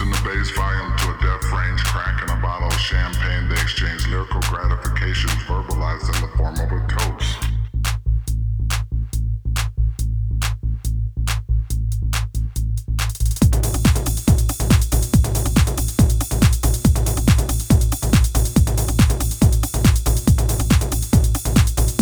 Listen the bass volume to a death range crack in a bottle of champagne. They exchange lyrical gratifications verbalized in the form of a code.